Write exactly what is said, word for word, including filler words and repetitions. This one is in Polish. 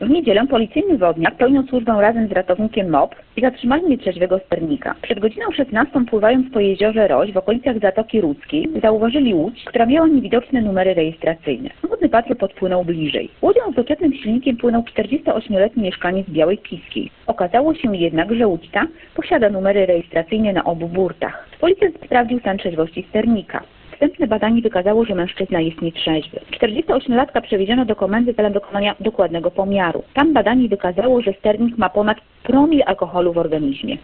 W niedzielę policyjny wodniak pełnił służbę razem z ratownikiem M O P i zatrzymali nietrzeźwego sternika. Przed godziną szesnastą pływając po jeziorze Roś w okolicach Zatoki Rudzkiej zauważyli łódź, która miała niewidoczne numery rejestracyjne. Wodny patrol podpłynął bliżej. Łodzią z doczepnym silnikiem płynął czterdziestoośmioletni mieszkaniec Białej Piskiej. Okazało się jednak, że łódź ta posiada numery rejestracyjne na obu burtach. Policjant sprawdził stan trzeźwości sternika. Wstępne badanie wykazało, że mężczyzna jest nietrzeźwy. czterdziestoośmiolatka przewieziono do komendy celem dokonania dokładnego pomiaru. Tam badanie wykazało, że sternik ma ponad promil alkoholu w organizmie.